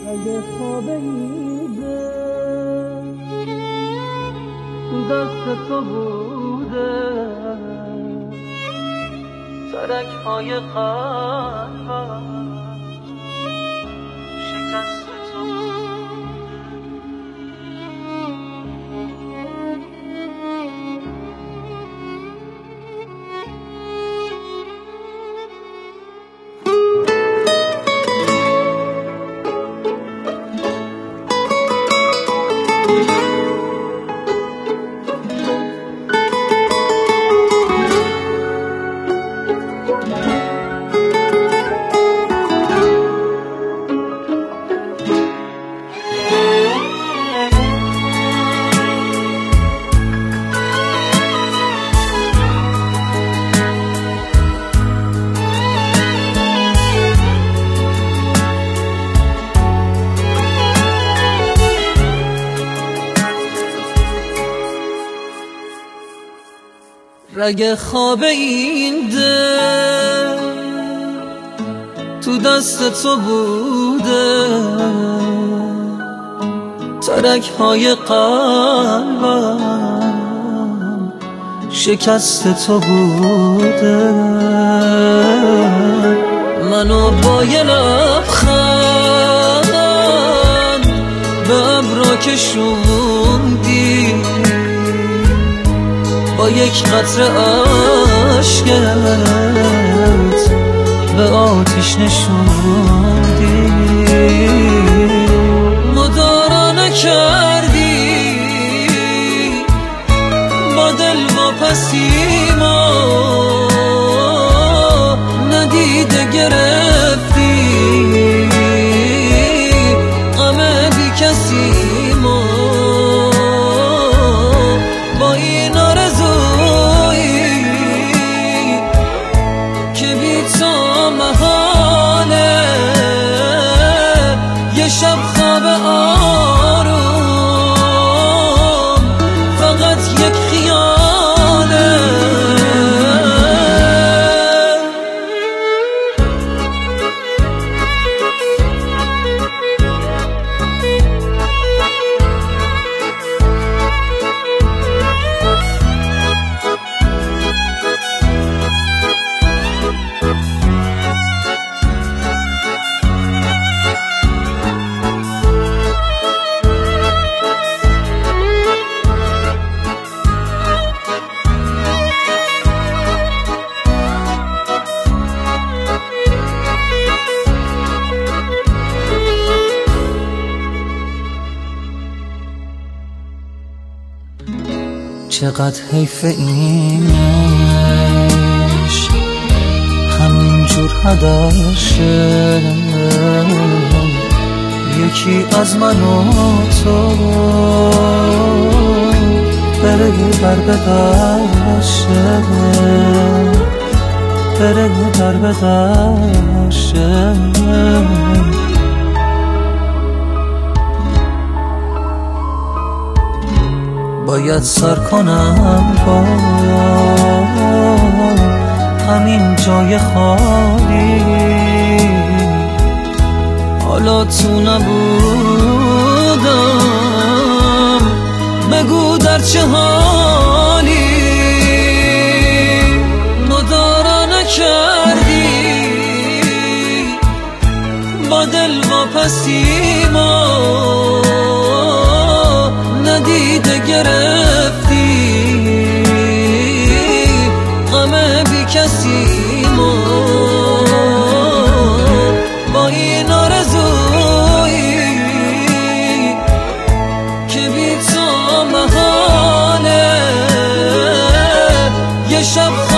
اگه خواب ایده تو دست تو بوده، ترک های قلبم شکست تو رگ خواب این دل تو دست تو بوده، ترک های قلبم شکست تو بوده. منو با یه لبخند به ابرا کشوندی، با یک قطره اشکت به آتیش نشوندی. مدارا نکردی با دل واپسی ما، ندیده گرفتی غم بی کسی ما. با این آرزویی که بی تو محاله، یه شب خواب آروم فقط یک خیاله. چقدر حیف اینش همینجور هدر شه، یکی از من و تو بره بر به درشه، بره بر به درشه. باید سر کنم با همین جای خالی، حالا تو نبودم بگو در چه حالی. مدارا نکردی با دل واپسی ما، ندیده گرفتی غم بی کسی ما. با این آرزویی که بی تو محاله، یه شب